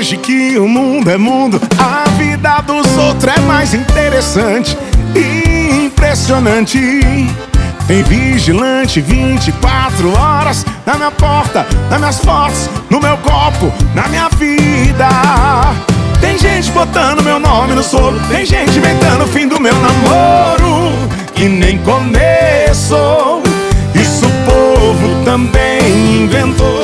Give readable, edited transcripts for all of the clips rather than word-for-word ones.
Desde que o mundo é mundo, a vida dos outros é mais interessante e impressionante. Tem vigilante 24 horas na minha porta, nas minhas fotos, no meu copo, na minha vida. Tem gente botando meu nome no solo, tem gente inventando o fim do meu namoro, que nem começou. Isso o povo também inventou.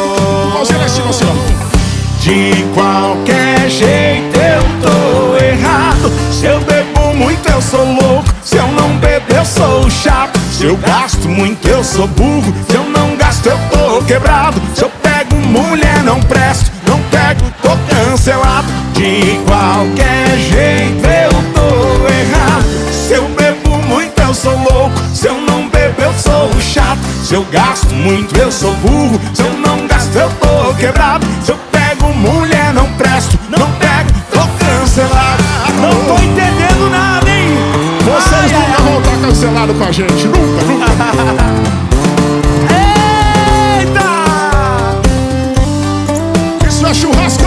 De qualquer jeito eu tô errado. Se eu bebo muito eu sou louco, se eu não beber eu sou chato. Se eu gasto muito eu sou burro, se eu não gasto eu tô quebrado. Se eu pego mulher não presto, não pego tô cancelado. De qualquer jeito eu tô errado. Se eu bebo muito eu sou louco, se eu não bebo eu sou chato. Se eu gasto muito eu sou burro, se eu não gasto eu tô quebrado. Se eu pego mulher não presto, não pego tô cancelado. Não tô entendendo nada, hein? Vocês nunca vão estar cancelados com a gente, nunca, nunca. Eita! Isso é churrasco!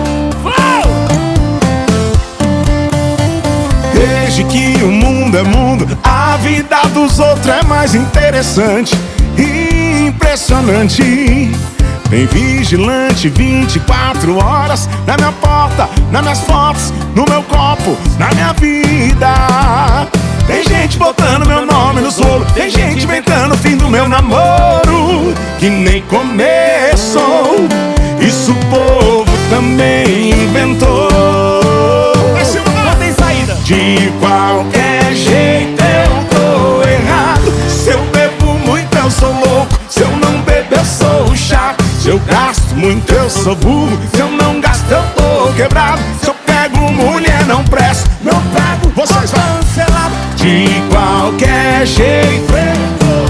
Desde que o mundo é mundo, a vida dos outros é mais interessante e impressionante. Tem vigilante 24 horas na minha porta, nas minhas fotos, no meu copo, na minha vida. Tem gente botando meu nome no solo, tem gente inventando o fim do meu namoro, que nem começou. Isso o povo também inventou. Não tem saída. De qualquer jeito eu tô errado. Se eu bebo muito eu sou louco, se eu não bebo eu sou chato. Se eu gasto muito eu sou burro, se eu não gasto eu tô quebrado. Se eu pego mulher não presto, não pego, vocês vão cancelado. De qualquer jeito eu tô.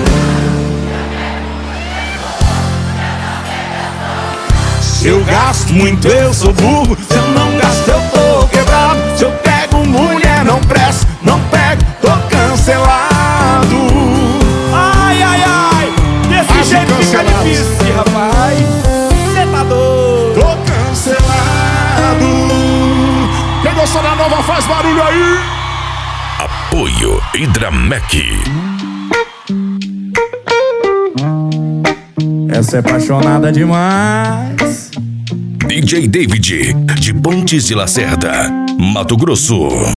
Se eu gasto muito eu sou burro, se eu não gasto eu tô quebrado. Se eu pego mulher não presto, não pego, tô cancelado. Ai, ai, ai! Desse jeito fica difícil, rapaz. Cê tá doido. Tô cancelado. Quem gostou da nova faz barulho aí. Apoio Hidramec. Essa é apaixonada demais. DJ David, de Pontes de Lacerda, Mato Grosso.